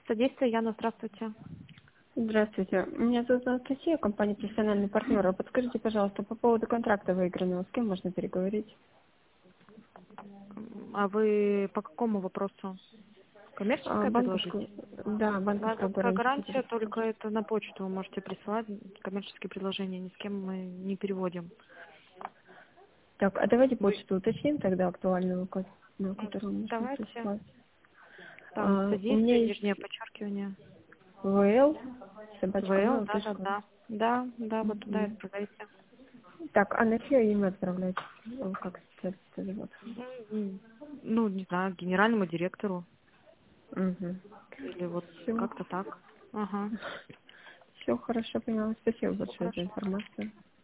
Содействие, Яна, здравствуйте. Здравствуйте. Меня зовут Анастасия, компания «Профессиональный партнер». А подскажите, пожалуйста, по поводу контракта выигранного, с кем можно переговорить? А вы по какому вопросу? Коммерческое Банковскую, предложите? да, банковскую Банковская гарантию. гарантия, только это на почту вы можете присылать. Коммерческие предложения ни с кем мы не переводим. Так, а давайте Вы почту уточним тогда актуальную, на которую можно давайте. прислать. Там У меня содействие, нижнее есть подчеркивание. ВЛ, собачка ВЛ, mail.ru. Да, вот туда и отправляйте. Так, а на чье имя отправлять? Как специалист живет? Ну, не знаю, генеральному директору. Угу. Или вот Все. как-то так. Ага. Все хорошо, поняла. Спасибо Все большое за хорошо. информацию.